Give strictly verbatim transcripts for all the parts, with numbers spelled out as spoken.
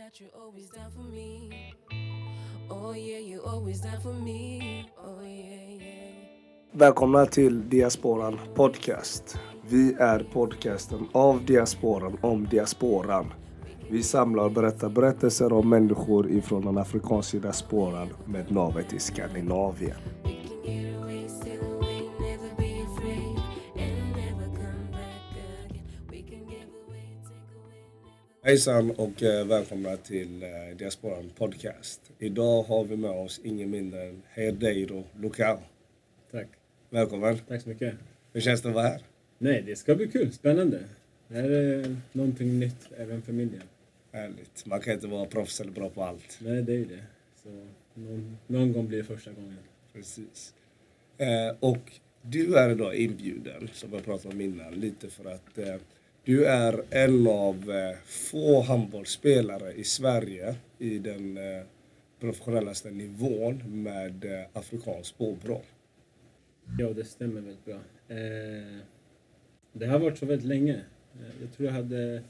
that you're always down for me. Oh yeah, you're always down for me. Oh yeah, yeah. Välkomna till Diasporan Podcast. Vi är podcasten av diasporan om diasporan. Vi samlar och berättar berättelser om människor ifrån den afrikanska diasporan med navet i Skandinavien. We can get away, sail away, never be afraid, and never come back again. We can give away, take away, never. Hejsan och eh, välkomna till eh, Diasporan Podcast. Idag har vi med oss ingen mindre än Herdeiro Lucao. Tack. Välkommen. Tack så mycket. Hur känns det att vara här? Nej, det ska bli kul. Spännande. Det här är någonting nytt även för min del. Härligt. Man kan inte vara proffs eller bra på allt. Nej, det är ju det. Så någon, någon gång blir det första gången. Precis. Eh, och du är idag inbjuden, som jag pratade om innan, lite för att eh, du är en av eh, få handbollsspelare i Sverige i den eh, professionellaste nivån med eh, afrikansk påbrå. Ja, det stämmer väldigt bra. Eh, det har varit så väldigt länge. Eh, jag tror jag hade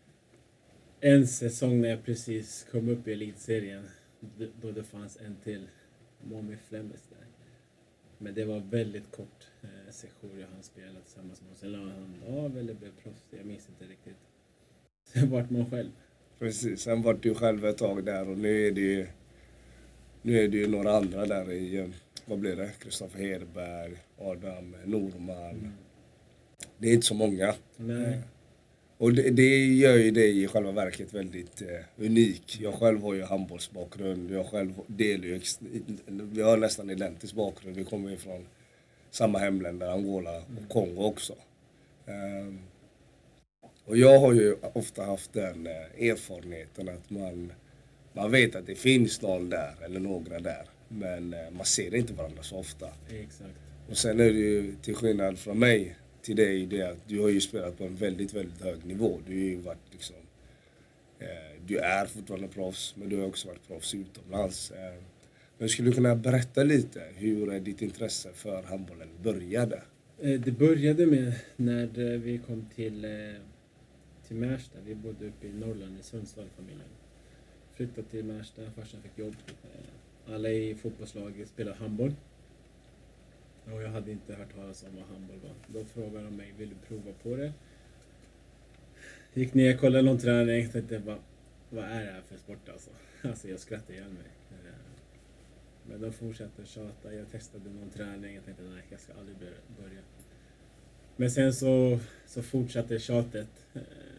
en säsong när jag precis kom upp i elitserien. d- Då det fanns en till, Momi Flemmes där. Men det var väldigt kort eh, session jag hann spela tillsammans med. Sen la han av eller blev proffs. Jag minns inte riktigt. Sen vart man själv. Precis, sen var du själv ett tag där och nu är det ju, nu är det ju några andra där i, eh, vad blir det? Kristoffer Hedberg, Adam Norman. Det är inte så många. Nej. Och det, det gör ju det i själva verket väldigt eh, unik. Jag själv har ju handbollsbakgrund. Jag själv delar ju, ex- vi har nästan identisk bakgrund. Vi kommer ju från samma hemländer, Angola och Kongo också. Ehm, och jag har ju ofta haft den eh, erfarenheten att man, man vet att det finns någon där eller några där. Men eh, man ser inte varandra så ofta. Exakt. Och sen är det ju till skillnad från mig till dig det att du har ju spelat på en väldigt, väldigt hög nivå. Du har ju varit liksom, eh, du är fortfarande proffs, men du har också varit proffs utomlands. Eh, men skulle du kunna berätta lite hur ditt intresse för handbollen började? Eh, Det började med när eh, vi kom till, eh, till Märsta. Vi bodde uppe i Norrland i Sundsvall, familjen. Flyttade till Märsta, farsan fick jobb. Eh, Alla i fotbollslaget spelade handboll. Och jag hade inte hört talas om vad handboll var. Då frågade de mig, vill du prova på det? Gick ner, kollade någon träning, tänkte vad, vad är det här för sport alltså? Alltså jag skrattade ihjäl mig. Eh, Men de fortsatte tjata, jag testade någon träning, jag tänkte nej, jag ska aldrig bör- börja. Men sen så, så fortsatte tjatet. Eh,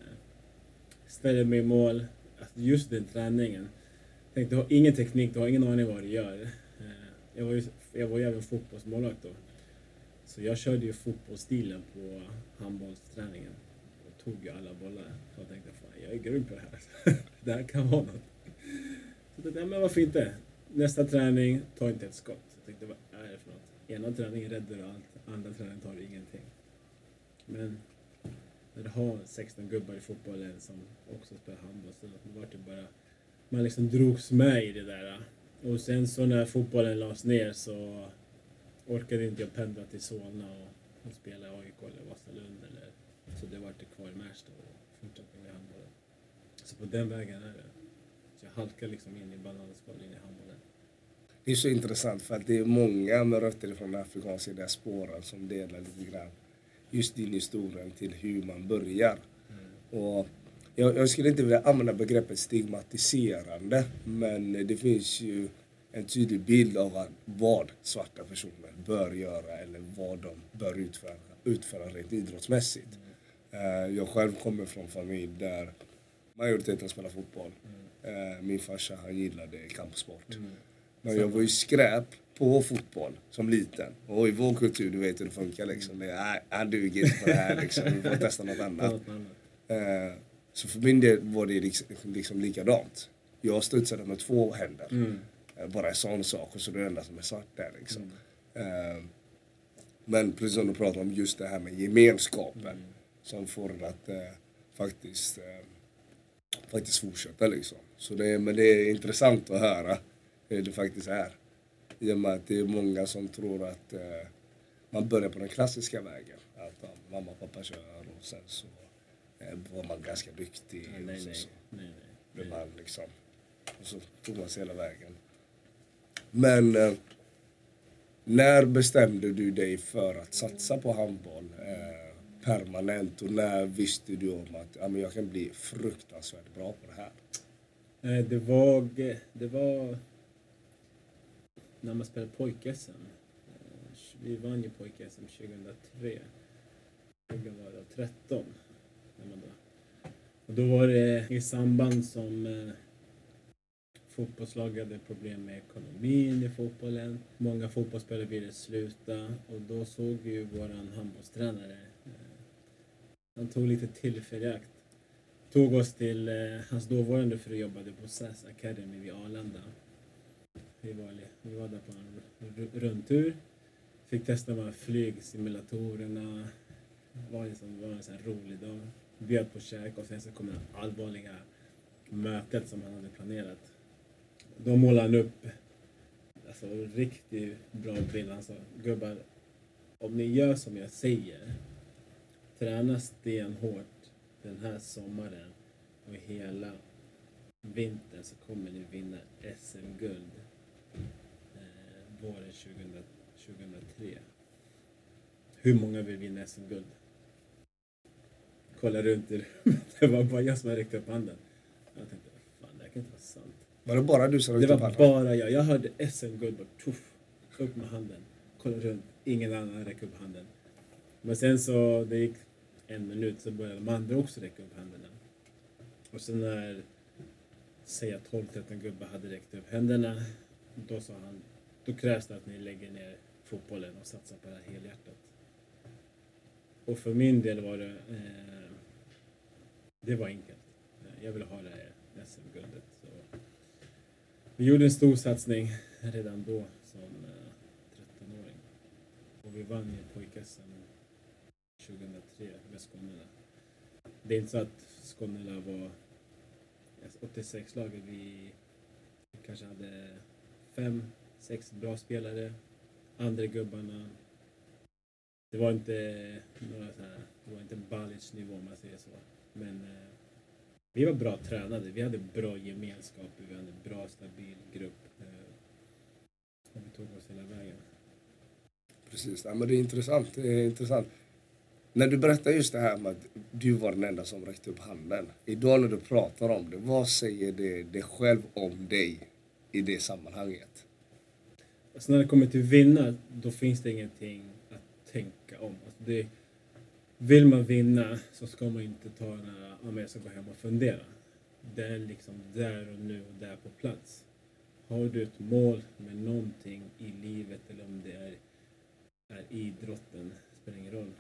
Ställde mig i mål, alltså just den träningen. Tänkte, du har ingen teknik, du har ingen aning vad du gör. Eh, Jag var ju, jag var ju även fotbollsmålvakt då. Så jag körde ju fotbollsstilen på handbollsträningen. Och tog ju alla bollar. Så jag tänkte, fan jag är grym på det här. Det här kan vara något. Så jag tänkte, ja, men varför inte? Nästa träning, ta inte ett skott. Jag tänkte, vad är det för något? Ena träningen räddar allt, andra träningen tar ingenting. Men när du har sexton gubbar i fotbollen som också spelar handboll, så var det bara, man liksom drogs med i det där. Och sen så när fotbollen lades ner så orkade inte jag pendla till Solna och, och spela A I K eller Vasalund. Eller, så det var det kvar i Märsta och fortsatte med handbollen. Så på den vägen är det. Så jag halkar liksom in i bananskalen i handbollen. Det är så intressant för att det är många med rötter från den afrikanska diasporan som delar lite grann just din historia till hur man börjar. Och jag, jag skulle inte vilja använda begreppet stigmatiserande, men det finns ju en tydlig bild av att vad svarta personer bör göra eller vad de bör utföra, utföra rent idrottsmässigt. Eh, jag själv kommer från en familj där majoriteten spelar fotboll. Eh, min farsa, han gillade kampsport. Men jag var ju skräp på fotboll som liten. Och i vår kultur, du vet hur det funkar liksom. Det är, han duger inte på det här liksom. Vi får testa något annat. Något annat. Eh, så för min del var det liksom, liksom likadant. Jag studsade med två händer. Mm. Eh, bara en sån sak och så det enda som är svart där liksom. Eh, men precis som du pratar om just det här med gemenskapen. Mm. Som får det att eh, faktiskt, eh, faktiskt fortsätta liksom. Så det, men det är intressant att höra hur det faktiskt är. I och med att det är många som tror att eh, man börjar på den klassiska vägen. Att ja, mamma och pappa kör och sen så eh, var man ganska duktig. Nej, och så, nej, så. nej, nej. blev man liksom. Och så tog man sig hela vägen. Men eh, när bestämde du dig för att satsa på handboll eh, permanent? Och när visste du om att ja, men jag kan bli fruktansvärt bra på det här? Eh, Det var, det var när man spelade pojk-S M. Eh, Vi vann ju pojk-S M tjugohundratre. tjugohundratretton. När man då. Och då var det i samband som eh, fotbollslag hade problem med ekonomin i fotbollen. Många fotbollsspelare ville sluta och då såg ju våran handbollstränare. Eh, han tog lite tillfällig akt. Tog oss till eh, hans dåvarande fru jobbade på S A S Academy vid Arlanda. Vi var, vi var där på en r- rundtur. Fick testa de här flygsimulatorerna. Det var, liksom, det var en sån här rolig dag. Bjöd på käk och sen så kom det allvarliga mötet som han hade planerat. Då målade han upp alltså, riktigt bra bild. Han sa, gubbar, om ni gör som jag säger, träna stenhårt den här sommaren och hela vintern så kommer ni vinna S M-guld eh, våren tjugohundra, tjugohundratre. Hur många vill vinna S M-guld? Kolla runt i rummet. Det var bara jag som hade räckt upp handen. Jag tänkte, fan det här kan inte vara sant. Var det bara du som Det räckte upp var handen? bara jag. Jag hörde S M-guld och tuff, upp med handen. Kolla runt. Ingen annan räckte upp handen. Men sen så, det gick en minut så började de andra också räcka upp händerna. Och sen när, säg tolv tretton gubbar hade räckt upp händerna, då sa han, då krävs det att ni lägger ner fotbollen och satsar på det här helhjärtat. Och för min del var det, eh, det var enkelt. Jag ville ha det här S M-guldet. Så vi gjorde en stor satsning redan då som eh, tretton-åring. Och vi vann ju pojk-S M tjugohundratre med Skånela. Det är inte så att Skånela var åttiosex-laget. Vi kanske hade fem, sex bra spelare. Andra gubbarna. Det var inte några så här, det var inte Balic-nivå om man säger så. Men eh, vi var bra tränade. Vi hade bra gemenskap. Vi hade en bra, stabil grupp. Eh, och vi tog oss hela vägen. Precis, ja, men det är intressant. Det är intressant. När du berättar just det här med att du var den enda som räckte upp handen. Idag när du pratar om det, vad säger det, det själv om dig i det sammanhanget? Alltså när det kommer till vinna, då finns det ingenting att tänka om. Alltså det, vill man vinna så ska man inte ta några, om jag ska gå hem och fundera. Det är liksom där och nu och där på plats. Har du ett mål med någonting i livet eller om det är, är idrotten, spelar ingen roll.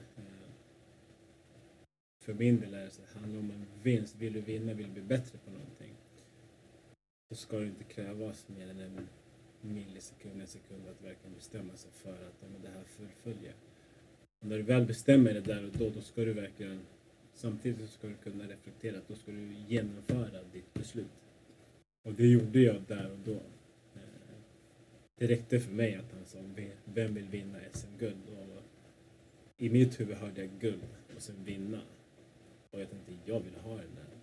För min del är det så att det handlar om en vinst. Vill du vinna, vill du bli bättre på någonting. Så ska det inte krävas mer än en millisekund, en sekund att verkligen bestämma sig för att ja, men det här fullföljer. Och när du väl bestämmer det där och då, då ska du verkligen, samtidigt så ska du kunna reflektera att då ska du genomföra ditt beslut. Och det gjorde jag där och då. Det räckte för mig att han sa, vem vill vinna S M-guld? Och i mitt huvud hörde jag guld och sen vinna. Och jag tänkte, jag vill ha den där.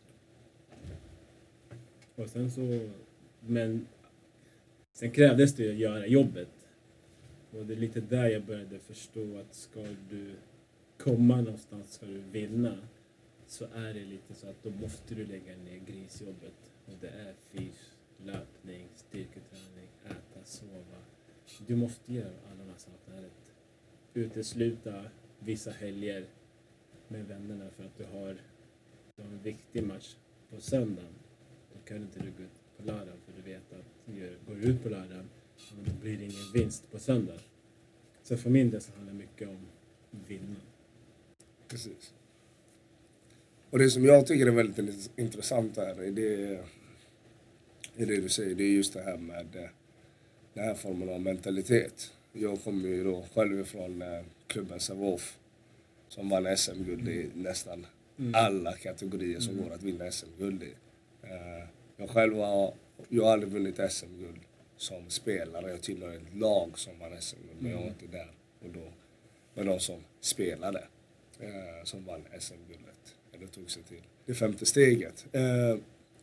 Och sen så, men sen krävdes det att göra jobbet. Och det är lite där jag började förstå att ska du komma någonstans, ska du vinna, så är det lite så att då måste du lägga ner grisjobbet. Och det är fys, löpning, styrketräning, äta, sova. Du måste göra alla de här sakerna rätt. Utesluta vissa helger med vännerna för att du har en viktig match på söndagen. Då kan du inte gå ut på lördagen för du vet att går du ut på lördagen då blir det ingen vinst på söndag. Så för min del så handlar det mycket om vinna. Precis. Och det som jag tycker är väldigt intressant här är det, är det du säger. Det är just det här med den här formen av mentalitet. Jag kommer ju då själv ifrån klubben Sävehof som vann S M-guld i nästan mm. alla kategorier som mm. går att vinna S M-guld i. Jag själv har, jag har aldrig vunnit S M-guld som spelare. Jag tillhör ett lag som vann S M-guld, men jag var inte där. Och då var de som spelade som vann S M-guldet. Eller tog sig till det femte steget.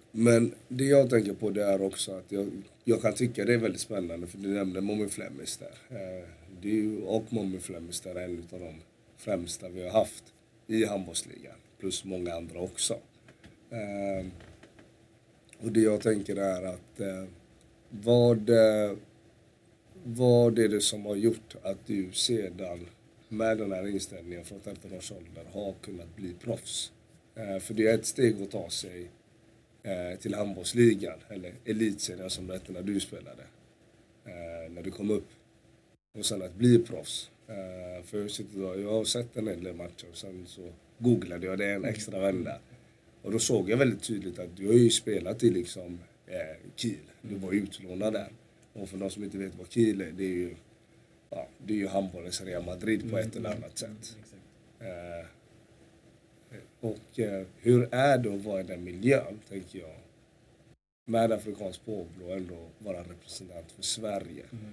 Men det jag tänker på det är också att jag, jag kan tycka det är väldigt spännande för du nämnde Mommy Flemmis där. Eh, det är ju, och Mommy Flemmis där är en av de främsta vi har haft i handbollsligan. Plus många andra också. Eh, och det jag tänker är att eh, vad, eh, vad är det som har gjort att du sedan med den här inställningen från tretton års ålder har kunnat bli proffs? Eh, för det är ett steg att ta sig eh, till handbollsligan, eller elitserien som det hette när du spelade. Eh, när du kom upp. Och sen att bli proffs. Eh, för jag, sitter då, jag har sett en hel del matcher och sen så googlade jag det en extra vända. Och då såg jag väldigt tydligt att du har ju spelat i liksom eh, Kiel. Du var utlånad där. Och för de som inte vet vad Kiel är, det är ju, ja, det är ju handbollens Real Madrid på ett eller annat sätt. Eh, och eh, hur är det att vara i den miljön, tänker jag. Med afrikansk påbrå och ändå vara representant för Sverige. Mm.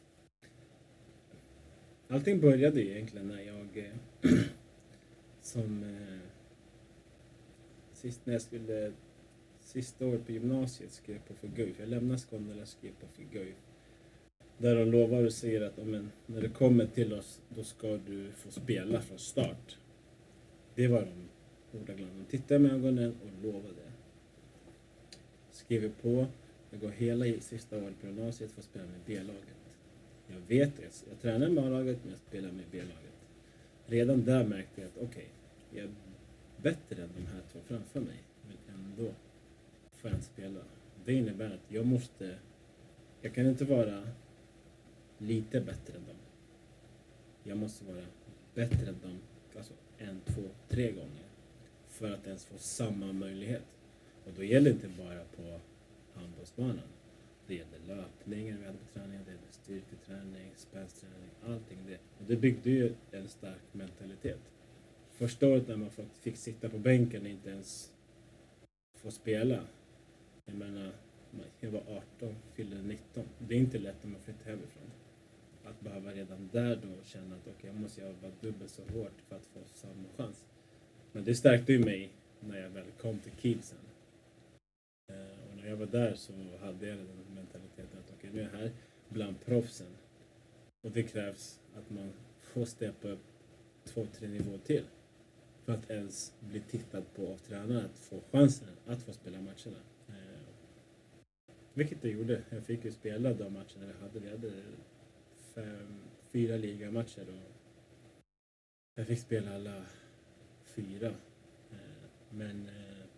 Allting började ju egentligen när jag eh, som eh, sist när jag skulle sista året på gymnasiet skrev på för Guif. Jag lämnade Skåne och skrev på för Guif. Där de lovar och säger att om en, när du kommer till oss då ska du få spela från start. Det var de ordagrant. De tittade med ögonen och lovade. Skrev på. Jag går hela sista året på gymnasiet för att spela med B-laget. Jag vet det. Jag tränar med A-laget men jag spelar med B-laget. Redan där märkte jag att okej, okay, jag är bättre än de här två framför mig. Men ändå får jag inte spela. Det innebär att jag måste... Jag kan inte vara lite bättre än dem. Jag måste vara bättre än dem. Alltså en, två, tre gånger. För att ens få samma möjlighet. Och då gäller det inte bara på handbollsbanan. Det gäller löpningen, vi hade på träningen, det gäller styrketräning, spänsträning, allting det. Och det byggde ju en stark mentalitet. Första året när man fick sitta på bänken och inte ens få spela. Jag menar, jag var arton, fyllde nitton. Det är inte lätt när man flyttar hemifrån. Att behöva redan där då känna att okej, okay, jag måste jobba dubbelt så hårt för att få samma chans. Men det stärkte ju mig när jag väl kom till Kiel sen. Och när jag var där så hade jag den mentaliteten att okej, okay, nu är jag här bland proffsen. Och det krävs att man får steppa upp två, tre nivåer till. För att ens bli tittad på av tränaren, att få chansen att få spela matcherna. Vilket jag gjorde. Jag fick ju spela de matcherna vi hade. Vi hade fem, fyra ligamatcher och jag fick spela alla fyra. Men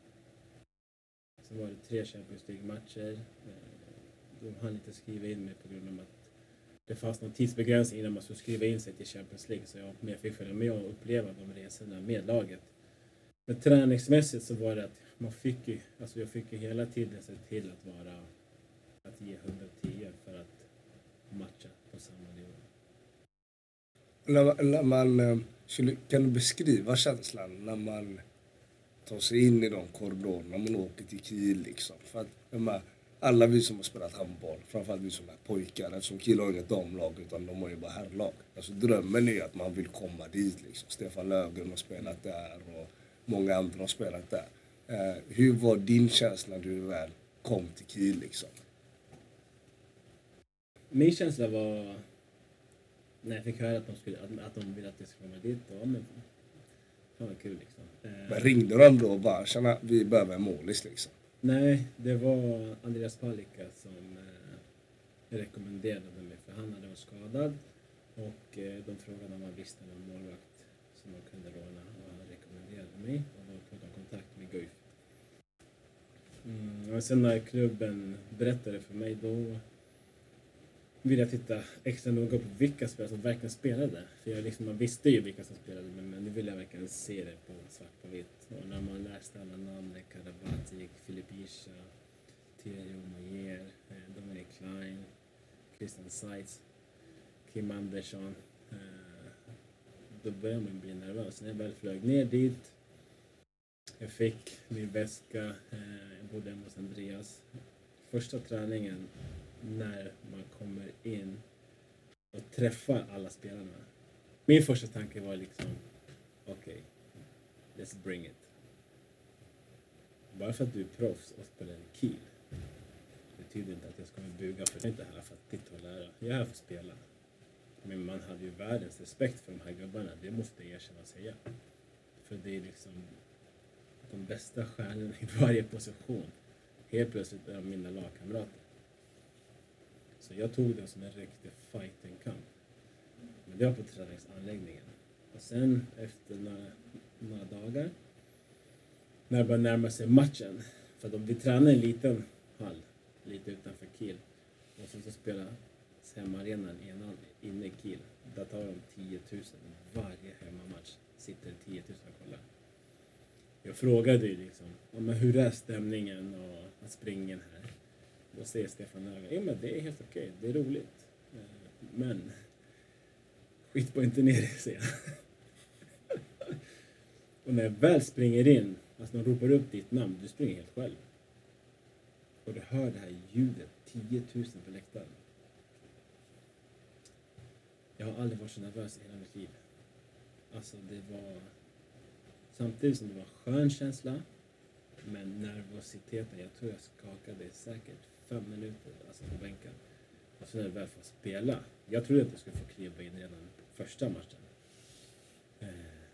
så var det tre Champions League-matcher. De hann inte skriva in mig på grund av att det fanns någon tidsbegränsning innan man skulle skriva in sig till Champions League. Så jag fick följa med och uppleva de resorna med laget. Men träningsmässigt så var det att man fick ju, alltså jag fick ju hela tiden se till att vara, att ge hundratio för att matcha på samma nivå. När, när man, kan du beskriva känslan när man tar sig in i de korridorerna, när man åker till Kiel liksom? För att de alla vi som har spelat handboll, framförallt vi som är pojkar, eftersom Kiel har inget damlag utan de har ju bara herrlag. Alltså drömmen är att man vill komma dit liksom. Stefan Löfgren har spelat där och många andra har spelat där. Eh, hur var din känsla när du väl kom till Kiel liksom? Min känsla var när jag fick höra att de, skulle, att, att de ville att jag skulle komma dit. Ja, men fan vad kul liksom. Eh, men ringde de då och bara, tjena, vi behöver en målis liksom? Nej, det var Andreas Palicka som eh, rekommenderade mig. För han hade varit skadad och eh, de frågade om han visste någon målvakt som man kunde låna. Och han rekommenderade mig och då tog de kontakt med Guif. Mm, och sen när klubben berättade för mig då ville jag titta extra noga på vilka spelare som verkligen spelade. För jag liksom, man visste ju vilka som spelade men, men nu ville jag verkligen se det på svart på vitt. Och när man läste alla namn, Karabatic, Filip Isha, Thierry Mayer, Dominic Klein, Christian Seitz, Kim Andersson. Då började man bli nervös. När jag väl flög ner dit, jag fick min väska, jag bodde hemma hos Andreas. Första träningen när man kommer in och träffar alla spelarna. Min första tanke var liksom okej, okay, let's bring it. bara för att du är proffs och spelar i Kiel betyder inte att jag ska buga, för jag är inte här för att titta och lära. Jag är här för att spela. Men man hade ju världens respekt för de här gubbarna, det måste jag erkänna och säga. För det är liksom de bästa stjärnorna i varje position. Helt plötsligt är de mina lagkamrater. Så jag tog det som en riktig fighting-kamp. Men det var på träningsanläggningen. Och sen efter några, några dagar, när det började närma sig matchen, för de, vi tränade i en liten hall, lite utanför Kiel. Och sen så spelade hemmaarenan inne i Kiel. Där tar de tio tusen varje hemmamatch. Sitter tio tusen och kollar. Jag frågade ju liksom, ja, men hur är stämningen och att springa här? Då säger Stefan Öga, ja men det är helt okej, det är roligt. Men skit på inte ner det, säger jag. Och när jag väl springer in, alltså de ropar upp ditt namn, du springer helt själv. Och du hör det här ljudet, tio tusen på läktaren. Jag har aldrig varit så nervös i hela mitt liv. Alltså det var, samtidigt som det var en skön känsla, men nervositeten, jag tror jag skakade säkert fem minuter alltså på bänken. Och så när jag väl får spela, jag trodde att jag skulle få kliva in redan första matchen. Eh,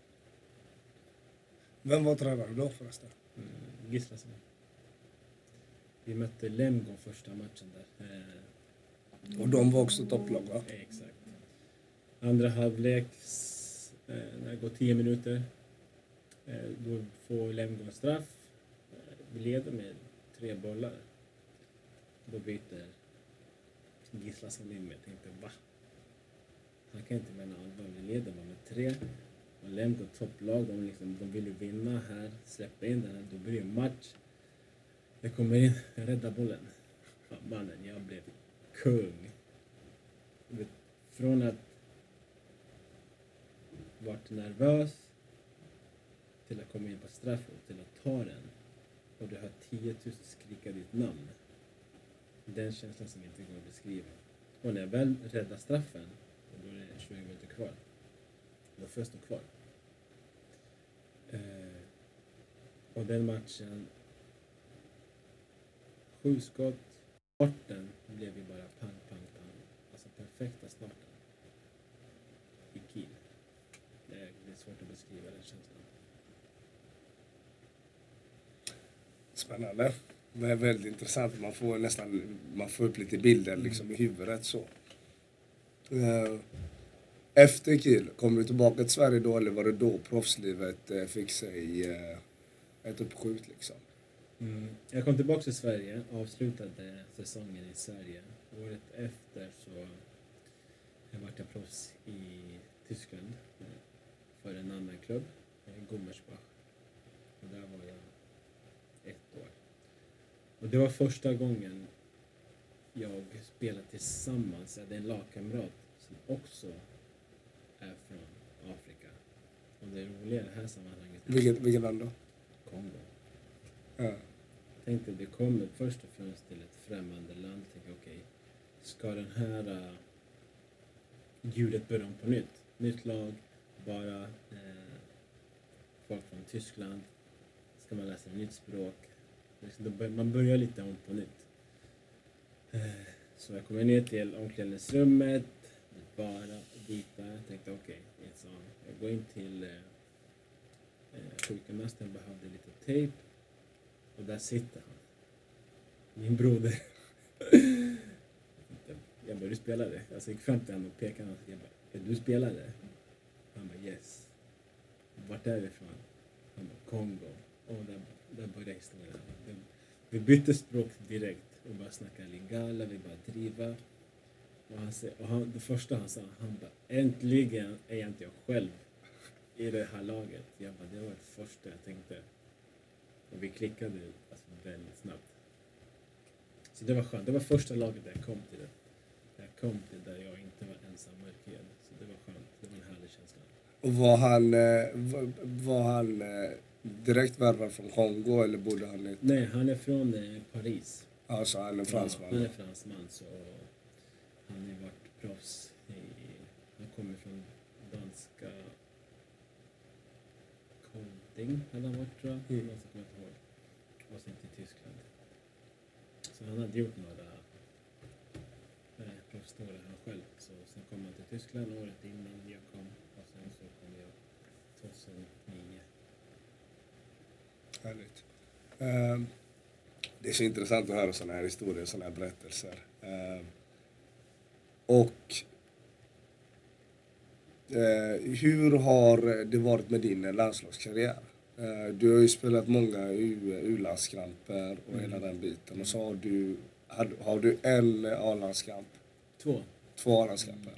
Vem var tränare då förresten? mm, Gislason. Vi mötte Lemgo första matchen där. Eh, Och de var också topplag, va? Exakt. Andra halvlek, eh, när det går tio minuter, eh, då får Lemgo en straff. Eh, vi leder med tre bollar. Då byter Gislason in med. Jag tänkte, va? Han kan inte mena allvar. Vi leder bara med tre. Och Lemgo topplag, de, liksom, de vill ju vinna här, släppa in den här, då blir det en match. Jag kommer in, jag räddar bollen. Ja, mannen, jag blev kung. Från att varit nervös till att komma in på straffen, till att ta den. Och du har tio tusen skrika ditt namn. Den känslan som inte går att beskriva. Och när jag väl räddar straffen, och då är det tjugo minuter kvar. Då först stå kvar. Eh, och den matchen, sju skott, starten blev ju bara pang, pang, pang. Alltså perfekta starten. I Kiel. Det är, det är svårt att beskriva den känslan. Spännande. Det är väldigt intressant. Man får nästan man får upp lite bilder liksom i huvudet så. Uh, efter Kiel, kom du tillbaka till Sverige då eller var det då proffslivet uh, fick sig uh, ett uppskjut liksom? Mm. Jag kom tillbaka till Sverige, avslutade säsongen i Sverige. Året efter så jag vart jag proffs i Tyskland för en annan klubb, Gummersbach. Och där var jag ett år. Och det var första gången jag spelade tillsammans med en lagkamrat som också är från Afrika. Och det roliga i det här sammanhanget är Vilket, vilket land då? Kongo. Ja. Jag tänkte vi kommer först och främst till ett främmande land. Jag tänkte okej, okay, ska den här uh, ljudet börja om på nytt? Nytt lag, bara uh, folk från Tyskland. Ska man läsa ett nytt språk? Man börjar lite om på nytt. Så jag kommer ner till omklädningsrummet. Bara vita. Jag tänkte okej, okay, jag går in till eh, sjukgymnasten, behövde lite tejp. Och där sitter han. Min broder. Jag började spela det. Jag gick fram till honom och pekade honom. Jag bara, är du spelare? Han bara, yes. Vart är det ifrån? Han bara, Kongo. Och där, där började historien. Vi bytte språk direkt och bara snackade lingala, vi bara driva. Och, han, och han, det första han sa, han bara, äntligen är jag inte jag själv i det här laget. Jag bara, det var det första jag tänkte. Och vi klickade alltså, väldigt snabbt. Så det var skönt. Det var första laget där jag kom till det. Jag kom till där jag inte var ensam mörkhyad. Så det var skönt. Det var en härlig känsla. Och var han, var, var han direkt värvad från Kongo eller bodde han i... Nej, han är från eh, Paris. Alltså han är fransman? Ja, han är fransman så han har varit proffs i... Han kommer från danska... Kolding hade han varit tror jag. Mm. Någon som kommer inte ihåg. och sen till Tyskland. Så han hade gjort några eh, proffsstålar han själv. Så sen kom han till Tyskland året innan jag kom och sen så kom jag tjugohundranio. Härligt. Ehm, det är så intressant att höra sådana här historier, sådana här berättelser. Ehm, och eh, hur har det varit med din landslagskarriär? Eh, du har ju spelat många U- U-landskamper och hela den biten. Och så har du, har, har du en A-landskamp, Två. två A-landskamper.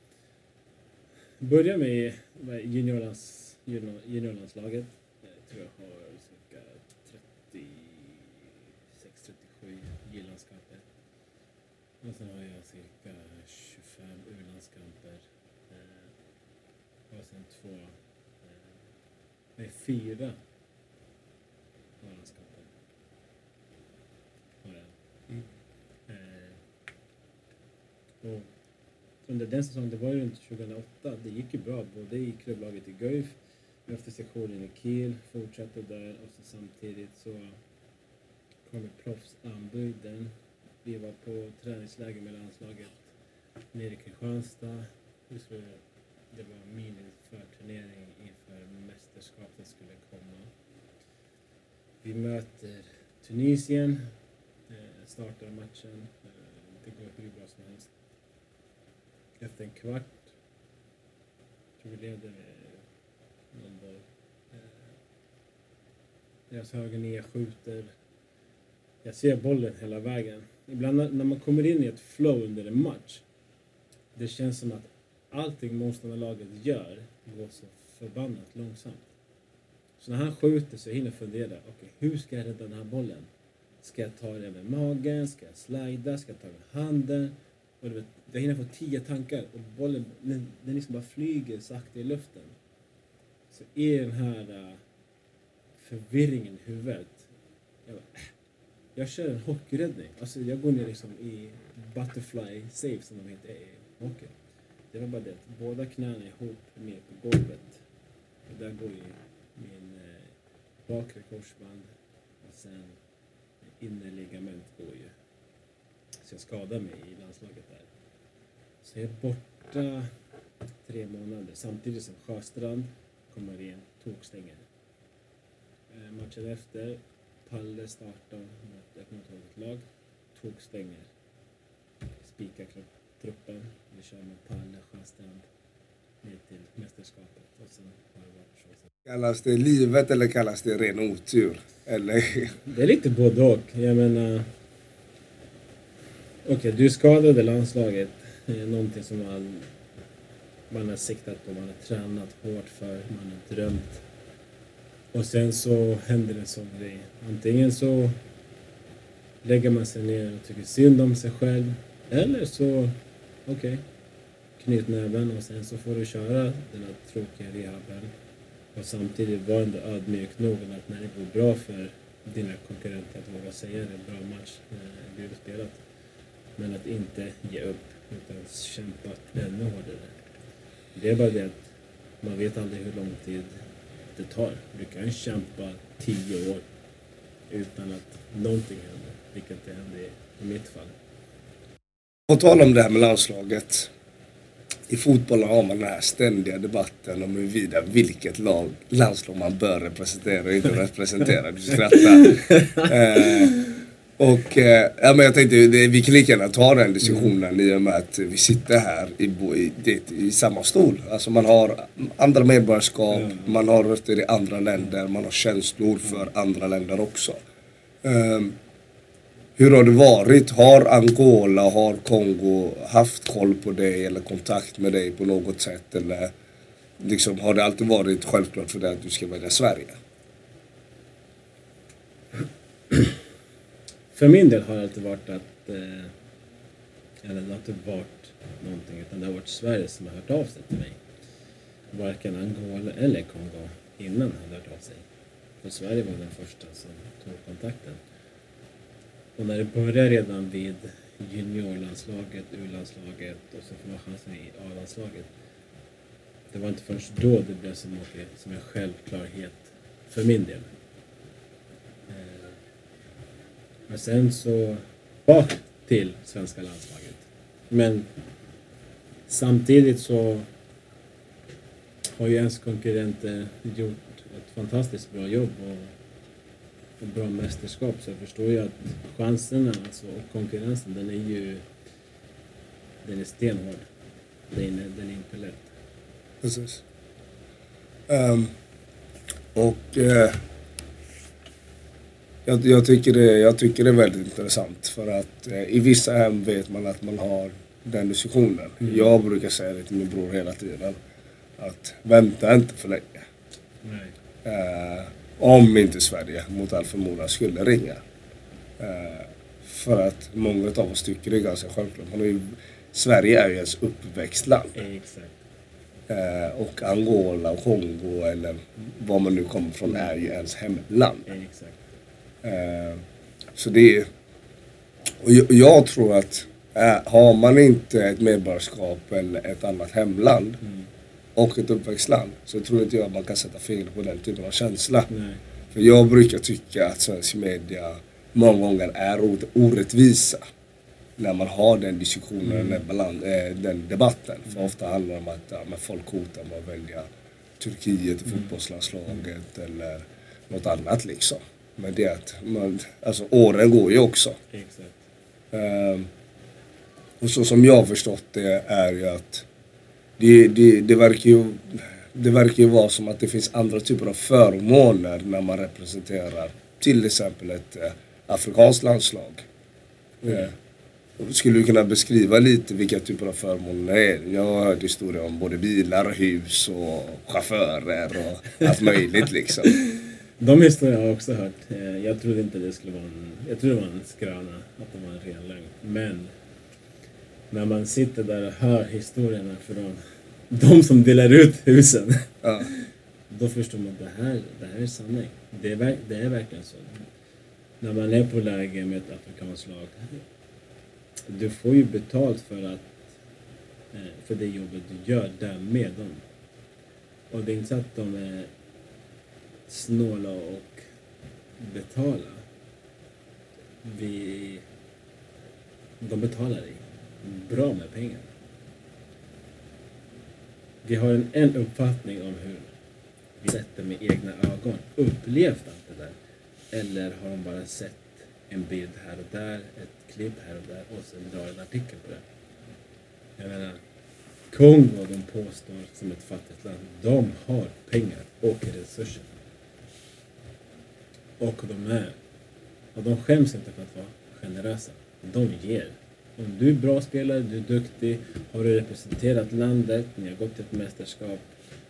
Börja med med juniorlands, junior, juniorlandslaget. Jag tror jag har cirka trettiosex trettiosju J-landskamper. Och sen har jag cirka tjugofem U-landskamper. Eh, och sen två, eh, nej fyra A-landskamper. Har jag. Mm. Eh, och under den säsongen, det var ju runt tjugohundraåtta, det gick ju bra både i klubblaget i Guif, efter sektionen i Kiel, fortsatte där och så samtidigt så kom det proffsanbuden. Vi var på träningsläger med landslaget nere i Kristianstad. Just det, det var miniförturnering inför mästerskapet skulle komma. Vi möter Tunisien, eh, startar matchen, eh, det går hur bra som helst. Efter en kvart tror vi leder någon boll. Eh, deras högernia skjuter. Jag ser bollen hela vägen. Ibland när, när man kommer in i ett flow under en match, det känns som att allting motståndarlaget gör går så förbannat långsamt. Så när han skjuter så hinner jag fundera, okej, hur ska jag rädda den här bollen? Ska jag ta den med magen? Ska jag slida? Ska jag ta den med handen? Och du vet, jag hinner få tio tankar och bollen, den, den liksom bara flyger sakta i luften. Så i den här uh, förvirringen i huvudet, jag, bara, äh, jag kör en hockeyräddning. Alltså jag går ner liksom i butterfly save som de heter i hockey. Det var bara det att båda knäna ihop ner på golvet. Och där går ju min eh, bakre korsband och sen innerligament går ju. Så jag skadade mig i landslaget där. Så jag är borta tre månader samtidigt som Sjöstrand kommer in, tokstänger. Eh, matchen efter, Palle startar mot ett mottaget lag, tokstänger. Spikar truppen, vi kör med Palle, Sjöstrand ner till mästerskapet och sen har det varit så. Kallas det livet eller kallas det ren otur? Eller? Det är lite både och. Jag menar, okej, okay, du skadade landslaget. Någonting som man, man har siktat på, man har tränat hårt för, man har drömt. Och sen så händer det en sån grej. Antingen så lägger man sig ner och tycker synd om sig själv. Eller så, okej, okay, knyt näven och sen så får du köra den här tråkiga rehaben. Och samtidigt vara ändå ödmjuk nog att när det går bra för dina konkurrenter att våga säga det, bra match, eh, du har spelat. Men att inte ge upp utan kämpa ännu hårdare. Det är bara det att man vet aldrig hur lång tid det tar. Du kan kämpa tio år utan att någonting händer. Vilket det händer i mitt fall. På tal om det här med landslaget. I fotbollen har man den här ständiga debatten om huruvida vilket lag, landslag man bör representera och inte representera. Du skrattar. eh, och eh, ja, men jag tänkte det, vi kan lika gärna ta den diskussionen mm. i och med att vi sitter här i, i, det, i samma stol. Alltså man har andra medborgarskap, mm. man har rötter i andra länder, man har känslor för mm. andra länder också. Eh, Hur har det varit? Har Angola, har Kongo haft koll på dig eller kontakt med dig på något sätt? Eller liksom, har det alltid varit självklart för dig att du ska välja Sverige? För min del har det alltid varit att, eh, eller det har inte varit någonting, utan det har varit Sverige som har hört av sig till mig. Varken Angola eller Kongo innan hade hört av sig. För Sverige var den första som tog kontakten. Och när det började redan vid juniorlandslaget, U-landslaget och så får man chansen i A-landslaget. Det var inte först då det blev som, som en självklarhet för min del. Eh, Men sen så bak till svenska landslaget. Men samtidigt så har ju ens konkurrenter gjort ett fantastiskt bra jobb och, och bra mästerskap. Så jag förstår ju att chanserna alltså, och konkurrensen, den är ju den är stenhård. Den är, den är inte lätt. Precis. Um, och uh, jag, jag, tycker det, jag tycker det är väldigt intressant för att uh, i vissa hem vet man att man har den diskussionen. Mm. Jag brukar säga det till min bror hela tiden. Att vänta inte för länge. Nej. Uh, om inte Sverige mot all förmodan skulle ringa. Uh, för att många av oss tycker det är ganska självklart. Man är ju, Sverige är ju ens uppväxtland. Exakt. Uh, och Angola och Kongo eller var man nu kommer från är ju ens hemland. Exakt. Uh, så det är... Och jag, jag tror att uh, har man inte ett medborgarskap eller ett annat hemland Mm. och ett uppväxtland så tror inte jag att man kan sätta fingret på den typen av känsla. Nej. För jag brukar tycka att svensk media många gånger är orättvisa när man har den diskussionen, Mm. den, balans, äh, den debatten. För ofta handlar det om att ja, men folk hotar med att välja Turkiet i fotbollslandslaget eller något annat liksom. Men det är att man, alltså åren går ju också. Exakt. Um, och så som jag har förstått det är ju att det, det, det, verkar ju, det verkar ju vara som att det finns andra typer av förmåner när man representerar till exempel ett eh, afrikanskt landslag. Mm. Eh, skulle du kunna beskriva lite vilka typer av förmåner det är? Jag har hört historier om både bilar, hus och chaufförer och allt möjligt liksom. De historierna har jag också hört. Eh, Jag trodde inte det skulle vara en... Jag trodde det var en skröna, att det var en ren lögn. Men när man sitter där och hör historierna från de som delar ut husen, Ja. då förstår man att det här, det här är sanning. Det är, verk- det är verkligen så. När man är på läge med ett afrikanskt lag, du får ju betalt för att eh, för det jobbet du gör där med dem. Och det är inte så att de är snåla och betala. Vi, de betalar dig bra med pengar. Vi har en, en uppfattning om hur vi sett det med egna ögon, upplevt allt det där. Eller har de bara sett en bild här och där, ett klipp här och där och sen drar en artikel på det. Jag menar, Kongo, de påstår som ett fattigt land, de har pengar och resurser. Och de är, och de skäms inte för att vara generösa. De ger. Om du är bra spelare, du är duktig, har du representerat landet, ni har gått till ett mästerskap.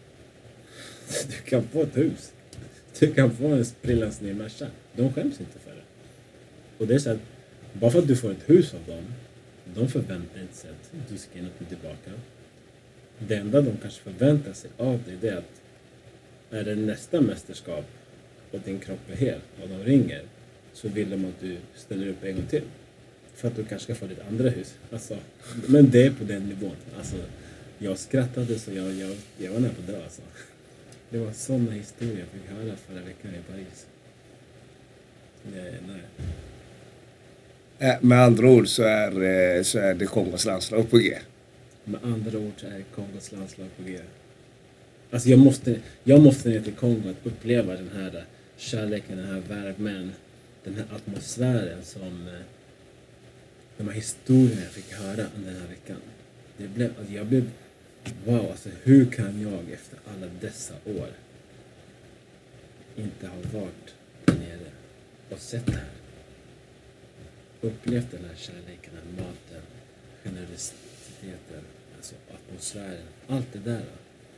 Du kan få ett hus. Du kan få en sprillans ny Merca. De skäms inte för det. Och det är så att bara för att du får ett hus av dem, de förväntar inte sig att du ska ge något tillbaka. Det enda de kanske förväntar sig av dig, det är att är det nästa mästerskap och din kropp är hel och de ringer, så vill de att du ställer upp en gång till. För att du kanske ska få ditt andra hus. Alltså, men det är på den nivån. Alltså, jag skrattade så jag, jag, jag var nära på att dö. Alltså. Det var sådana historier jag fick höra förra veckan i Paris. Nej, nej. Eh, Med andra ord så är, eh, så är det Kongos landslag på G. Med andra ord så är Kongos landslag på G. Alltså jag måste, jag måste ner till Kongo att uppleva den här kärleken, den här värmen, den här atmosfären som eh, de här historierna jag fick höra den här veckan. Det blev, alltså jag blev, wow, alltså hur kan jag efter alla dessa år inte ha varit där nere och sett det här? Upplevt den här kärleken, den maten, generositeten, alltså atmosfären, allt det där.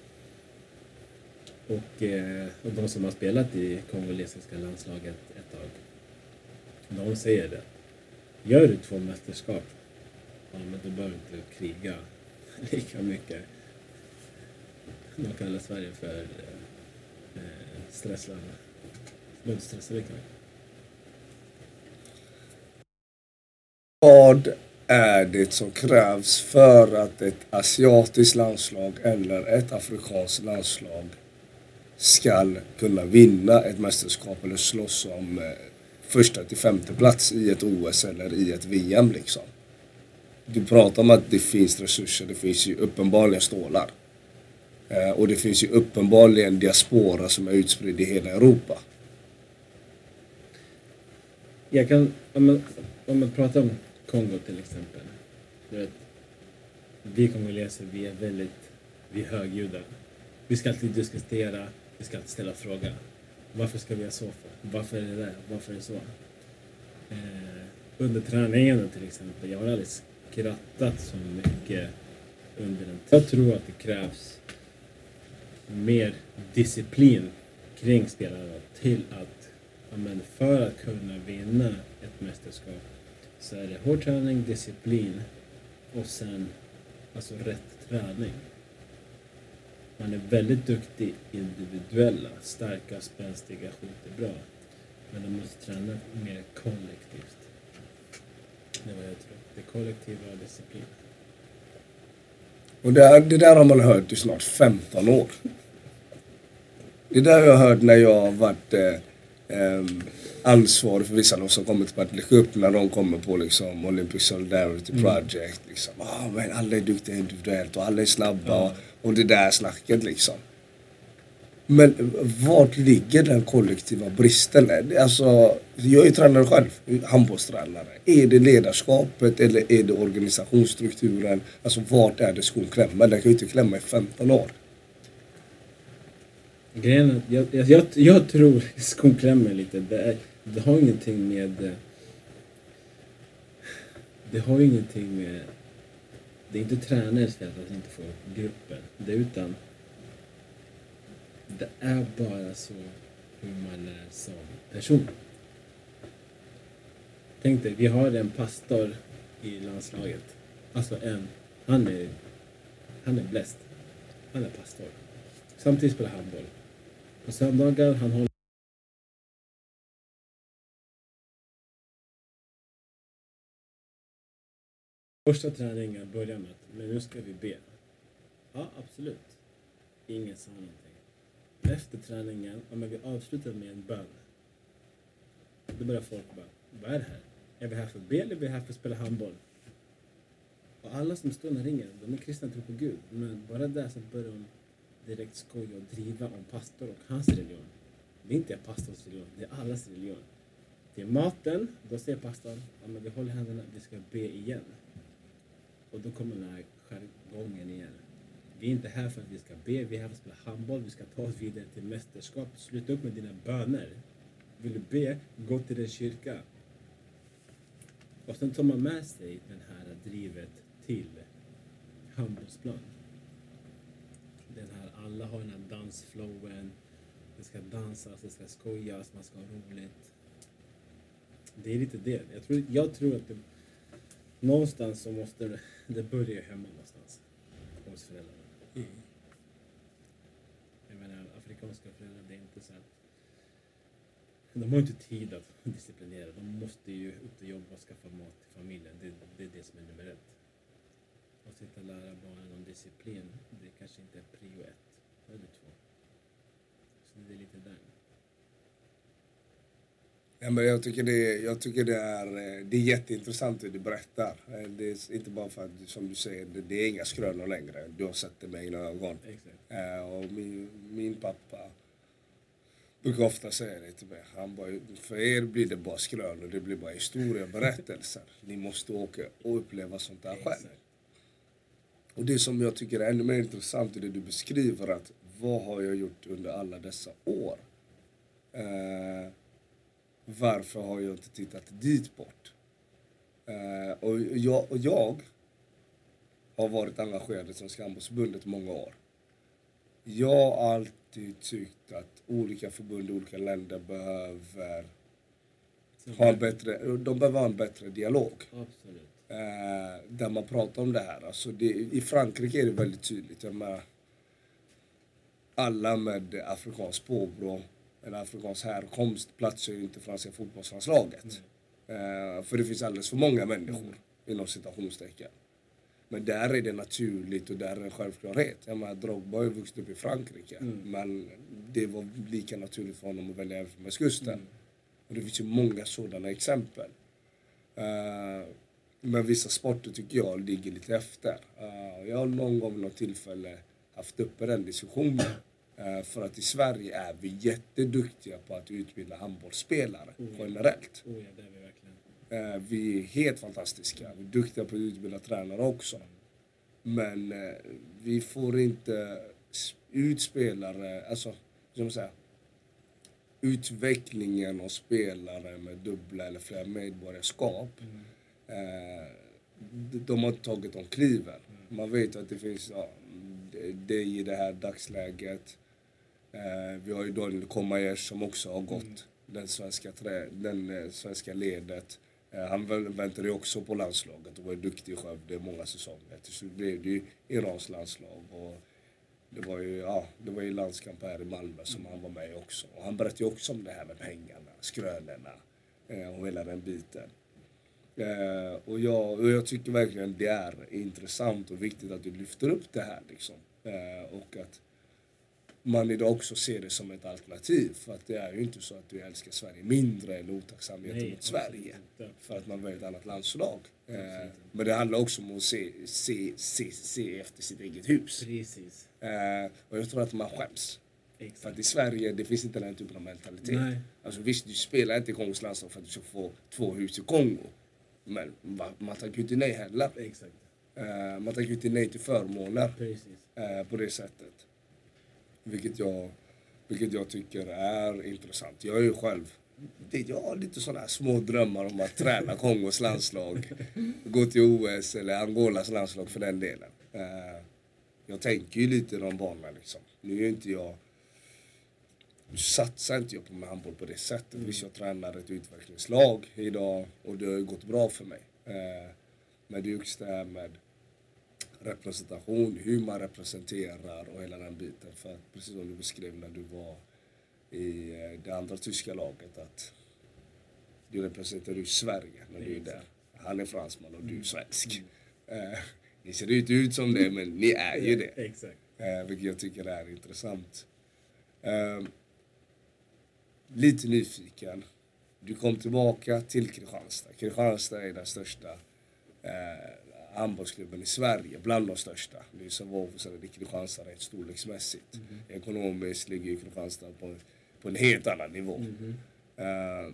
Och, eh, och de som har spelat i kongolesiska landslaget ett tag, de säger det. Gör du två mästerskap, ja, men då behöver du inte kriga lika mycket. De kallar Sverige för eh, stressland. Du behöver inte stressa lika mycket. Vad är det som krävs för att ett asiatiskt landslag eller ett afrikanskt landslag ska kunna vinna ett mästerskap eller slåss om första till femte plats i ett O S eller i ett V M liksom. Du pratar om att det finns resurser, det finns ju uppenbarligen stålar. Eh, och det finns ju uppenbarligen diaspora som är utspridd i hela Europa. Jag kan, om man, om man pratar om Kongo till exempel. Du vet, vi kongoleser, vi är väldigt, vi är högljudda. Vi ska alltid diskutera, vi ska alltid ställa frågor. Varför ska vi göra så för? Varför är det där? Varför är det så? Eh, under träningen till exempel, jag har aldrig skrattat så mycket under den. Jag tror att det krävs mer disciplin kring spelarna till att, men för att kunna vinna ett mästerskap så är det hård träning, disciplin och sen alltså rätt träning. Man är väldigt duktig individuella, starka, spänstiga, skjuter bra. Men de måste träna mer kollektivt. Det är vad jag tror. Det kollektiva och disciplin. Och det, det där har man hört i snart femton år. Det där har jag hört när jag har varit eh, eh, ansvarig för vissa som kommer till Partille Cup, när de kommer på liksom Olympic Solidarity Project. Liksom. Ah, men alla är duktiga individuellt och alla är snabba Ja. och, och det där snacket liksom. Men vart ligger den kollektiva bristen? Alltså, jag är ju tränare själv, handbollstränare. Är det ledarskapet eller är det organisationsstrukturen? Alltså vart är det skon klämmer? Den kan ju inte klämma i femton år. Grejen är att jag, jag, jag, jag tror skon klämmer lite. Det, är, det har ingenting med... Det har ingenting med... Det är inte tränarens fel att inte få gruppen. Det är utan... Det är bara så hur man är som person. Tänk dig, vi har en pastor i landslaget. Alltså en... Han är... Han är bläst. Han är pastor. Samtidigt spelar handboll. På söndagar han håller... Första träningen börjar med att, men nu ska vi be. Ja, absolut. Ingen sa någonting. Efter träningen, ja, men vi avslutar med en bön. Då börjar folk bara, vad är det här? Är vi här för att be eller är vi här för att spela handboll? Och alla som står när ringer, de är kristna och tror på Gud. Men bara där så börjar de direkt skoja och driva om pastor och hans religion. Det är inte pastors religion, det är allas religion. Till maten, då säger pastorn, ja, men vi håller händerna, vi ska be igen. Och då kommer den här jargongen igen. Vi är inte här för att vi ska be, vi är här för att spela handboll, vi ska ta oss vidare till mästerskap. Sluta upp med dina böner. Vill du be, gå till den kyrka. Och sen tar man med sig den här drivet till handbollsplan. Den här, alla har den här dansflowen. Det ska dansas, det ska skojas, man ska ha roligt. Det är lite det. Jag tror, jag tror att det, någonstans så måste det, det börja hemma någonstans. Hos föräldrarna. Mm. Jag menar, afrikanska föräldrar, det är inte så att de har inte tid att disciplinera. De måste ju ut och jobba och skaffa mat till familjen. Det, det är det som är nummer ett. Att sitta och lära barnen om disciplin, det kanske inte är prio ett eller två. Så det är lite där. Ja, men jag tycker det, jag tycker det, är, det är jätteintressant hur du berättar. Det är inte bara för att, som du säger, det, det är inga skrönor längre. Du har sett det med egna ögon. Exakt. Uh, och min, min pappa brukar ofta säga det till mig. Han bara, för er blir det bara skrönor, det blir bara historia, berättelser. Ni måste åka och uppleva sånt där själv. Och det som jag tycker är ännu mer intressant är det du beskriver, att vad har jag gjort under alla dessa år? Uh, varför har jag inte tittat dit bort? Uh, och, jag, och jag har varit engagerad i Svenska handbollsförbundet många år. Jag har alltid tyckt att olika förbund i olika länder behöver ha en bättre, de behöver ha en bättre dialog. Absolut. Eh, där man pratar om det här. Alltså det, i Frankrike är det väldigt tydligt. Jag menar, alla med afrikansk påbrå eller afrikansk härkomst platsar ju inte franska fotbollslandslaget. Mm. Eh, för det finns alldeles för många människor mm. inom citationstecken. Men där är det naturligt och där är det en självklarhet. Jag menar, Drogba har ju vuxit upp i Frankrike. Mm. Men det var lika naturligt för honom att välja Elfenbenskusten. Och det finns ju många sådana exempel. Uh, men vissa sporter tycker jag ligger lite efter. Uh, jag har någon gång vid något tillfälle haft uppe den diskussionen. Uh, för att i Sverige är vi jätteduktiga på att utbilda handbollsspelare Mm. generellt. Oh ja, det är vi verkligen. Uh, vi är helt fantastiska. Vi är duktiga på att utbilda tränare också. Men uh, vi får inte ut spelare, alltså, som man säger, utvecklingen av spelare med dubbla eller flera medborgarskap. Mm. Eh, de har inte tagit de kliven. Man vet att det finns ja, det i det här dagsläget. Eh, vi har ju Daniel Comayers som också har gått Mm. den svenska, trä, den, eh, svenska ledet. Eh, han väl- väntade ju också på landslaget och var ju duktig i Skövde i många säsonger. Till slut blev det ju Irans landslag. Och det var ju, ja, det var ju landskamp här i Malmö som han var med i också. Och han berättade ju också om det här med pengarna, skrönorna eh, och hela den biten. Eh, och, jag, och jag tycker verkligen det är intressant och viktigt att du lyfter upp det här liksom. Eh, och att man idag också ser det som ett alternativ. För att det är ju inte så att du älskar Sverige mindre eller otacksam Nej, gentemot absolut Sverige. inte. För att man väljer ett annat landslag. Eh, Absolut. men det handlar också om att se, se, se, se efter sitt eget hus. Precis. Eh, och jag tror att man skäms. För Exakt. att i Sverige det finns inte den typen av mentalitet. Nej. Alltså visst, du spelar inte i Kongos landslag för att du ska få två hus i Kongo. Men man, man tackar ju inte nej heller. Exakt. Eh, man tackar ju inte nej till förmåner Precis. eh, på det sättet. Vilket jag, vilket jag tycker är intressant. Jag är ju själv, det, jag har lite sådana här små drömmar om att träna Kongos landslag. Gå till O S eller Angolas landslag för den delen. Eh, jag tänker ju lite i de banorna liksom. Nu är ju inte jag, nu satsar inte jag på med handboll på det sättet. Mm. Visst, jag tränar ett utvecklingslag idag och det har ju gått bra för mig. Eh, men det är just det här med representation, hur man representerar och hela den biten. För att precis som du beskrev när du var i eh, det andra tyska laget, att du representerar ju Sverige när du är där. Han är fransman och du är svensk. Eh, ni ser inte ut som det, men ni är ju det. Exakt. Eh, vilket jag tycker är intressant. Eh, lite nyfiken. Du kom tillbaka till Kristianstad. Kristianstad är den största eh, handbollsklubben i Sverige, bland de största. Det är så varför så är det Kristianstad rätt storleksmässigt. Mm. Ekonomiskt ligger ju Kristianstad på, på en helt annan nivå. Mhm. Eh,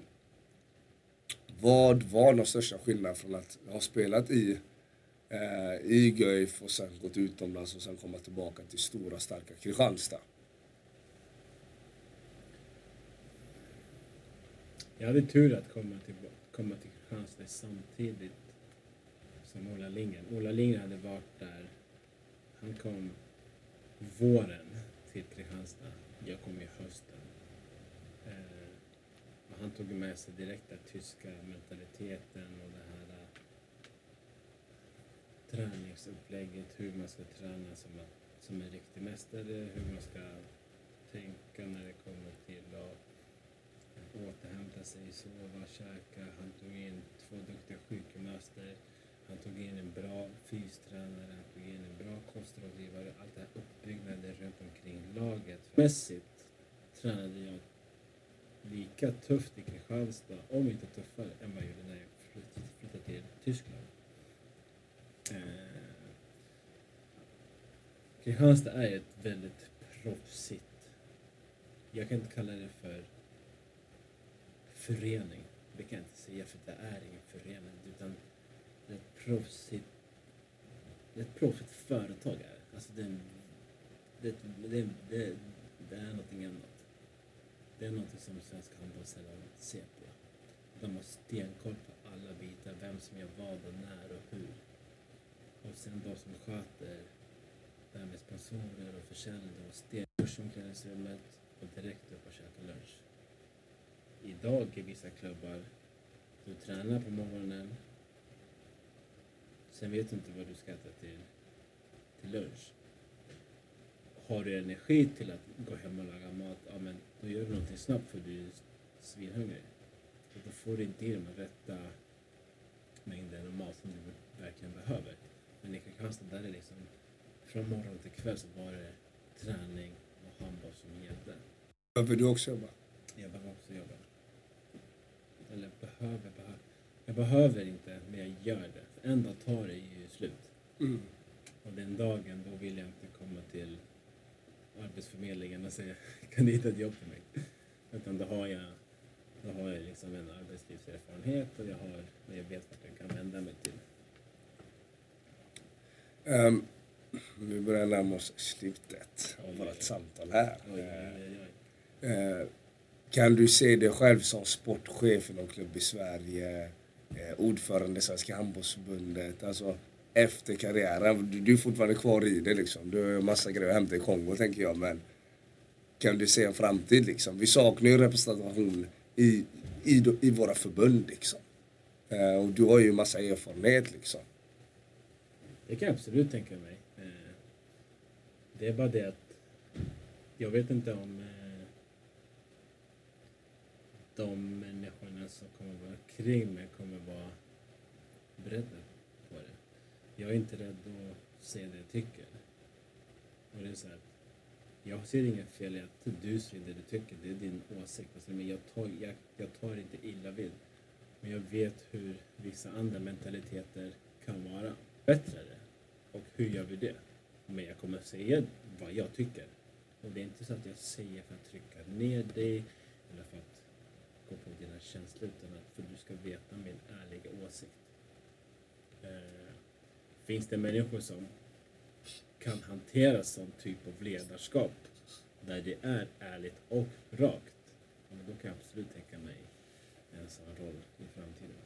vad var de största skillnaderna från att ha spelat i eh, i Guif och sen gått utomlands och sen komma tillbaka till stora starka Kristianstad? Jag hade tur att komma till, komma till Kristianstad samtidigt som Ola Lindgren. Ola Lindgren hade varit där. Han kom våren till Kristianstad. Jag kom i hösten. Eh, och han tog med sig direkt den tyska mentaliteten och det här eh, träningsupplägget. Hur man ska träna som, att, som en riktig mästare. Hur man ska tänka när det kommer till att återhämta sig, sova, käka. Han tog in två duktiga sjukgymnaster. Han tog in en bra fystränare. Han tog in en bra kostrådgivare. Allt det här uppbyggnaden runt omkring laget. Mässigt tränade jag lika tufft i Kristianstad, om inte tuffare, än vad jag gjorde när jag flytt- flyttade till Tyskland. Eh, Kristianstad är ett väldigt proffsigt. Jag kan inte kalla det för förening. Det kan jag inte säga, för det är ingen förening. Utan det är ett proffsigt, det är ett proffsigt företag. Är. Alltså det, är- det, det, det, det är någonting annat. Det är något som svenska handbollsspelare ser på. De har stenkoll på alla bitar. Vem som gör vad och när och hur. Och sen de som sköter det här med sponsorer och försäljning. De har stenkurs i omklädningsrummet och direkt upp och käka lunch. Idag i vissa klubbar, du tränar på morgonen. Sen vet du inte vad du ska äta till, till lunch. Har du energi till att gå hem och laga mat, ja men då gör du någonting snabbt för du är svinhungrig. Och då får du inte i de rätta mängden av mat som du verkligen behöver. Men i Kristianstad där är det liksom från morgon till kväll så var det träning och handboll som gällde. Behöver du också jobba? Jag behöver också jobba. eller behöver, behöver. Jag behöver inte, men jag gör det. För en dag tar det ju slut. Mm. Och den dagen, då vill jag inte komma till Arbetsförmedlingen och säga, kan du hitta ett jobb för mig? Utan då har jag, då har jag liksom en arbetslivserfarenhet och jag, har, jag vet vart jag kan vända mig till. Um, vi börjar närma oss slutet av Oj, vårt oj, oj. samtal här. Oj, oj, oj. Uh, kan du se dig själv som sportchef för någon klubb i Sverige, uh, ordförande i Svenska handbollsförbundet, alltså efter karriären? Du, du är fortfarande kvar i det liksom. Du har massa grejer att hämta i Kongo, tänker jag, men kan du se en framtid liksom? Vi saknar ju representation i, i, i våra förbund liksom. Uh, och du har ju massa erfarenhet liksom. Det kan jag absolut tänka mig. Eh, Det är bara det att jag vet inte om eh, de människorna som kommer vara kring mig kommer vara beredda på det. Jag är inte rädd att säga det jag tycker. Och det är så här, jag ser inget fel i att du säger det du tycker, det är din åsikt. Alltså, men jag tar, jag, jag tar inte illa vid. Men jag vet hur vissa andra mentaliteter kan vara bättre. Och hur gör vi det? Men jag kommer säga vad jag tycker. Och det är inte så att jag säger för att trycka ner dig eller för att gå på dina känslor, utan att för att du ska veta min ärliga åsikt. Eh, finns det människor som kan hantera sån typ av ledarskap där det är ärligt och rakt, men då kan jag absolut tänka mig en sån roll i framtiden.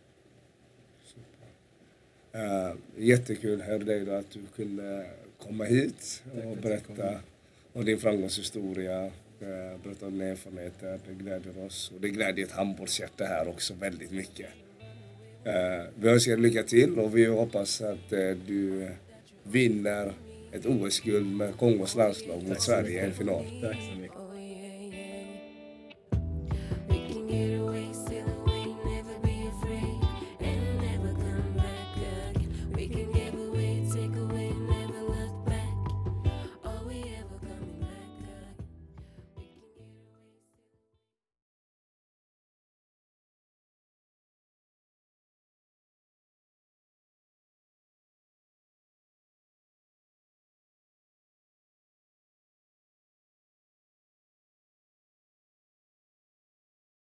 Uh, jättekul att höra dig då, att du kunde komma hit Tack för och att berätta jag kom. om din framgångshistoria, uh, berätta om dina erfarenheter. Det gläder oss och det gläder ett handbollshjärta här också väldigt mycket. Uh, vi önskar dig lycka till och vi hoppas att uh, du vinner ett O S-guld med Kongos landslag mot Tack så Sverige i en mycket. final. Tack så mycket.